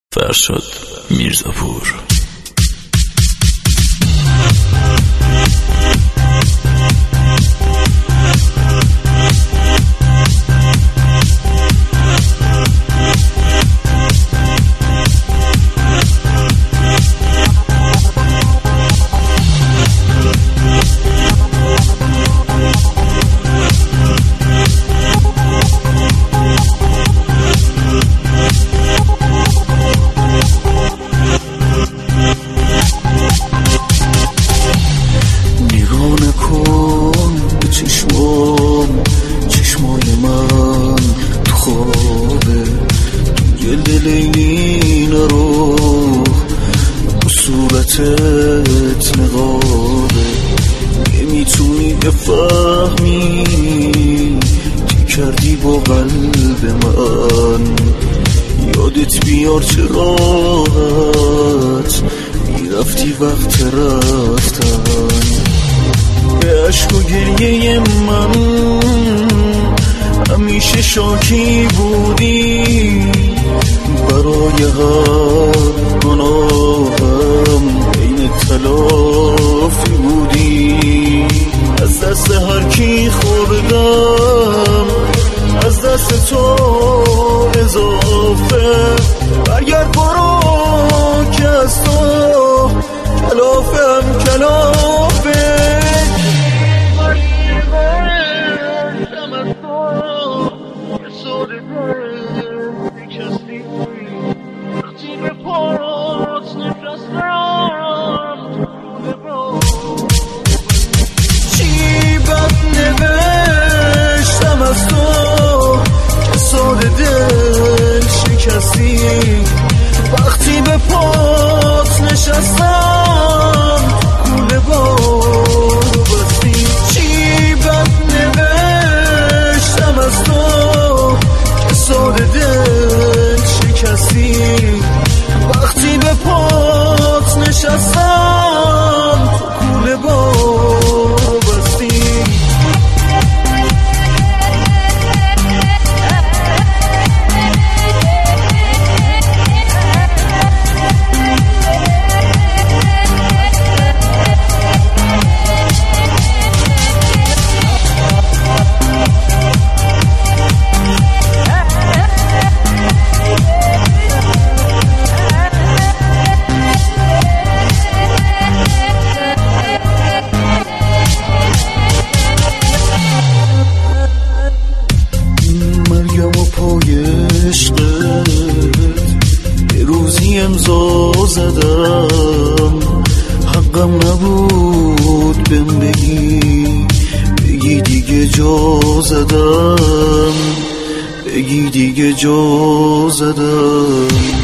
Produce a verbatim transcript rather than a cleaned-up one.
فرشاد میرزاپور. چشمای من تو خوابه توی لیلی نرو تو صورتت نقابه نمیتونی بفهمی چی کردی با قلب من. یادت بیار چه راحت میرفتی وقت رفتن. به عشق و گریه من همیشه شاکی بودی، برای هر گناهم عین تلافی بودی. از دست هر کی خوردم از دست تو اضافه. برگرد برو که از تو کلافم کلافه. وقتی به پات نشستم کوله بارو بستی. چی بد نوشتم از تو که ساده دل شکستی. وقتی به پات نشستم کوله بارو بستی. یه روزی امضا زدم حقم نبود بهم بگی بگی دیگه جا زدم بگی دیگه جا زدم.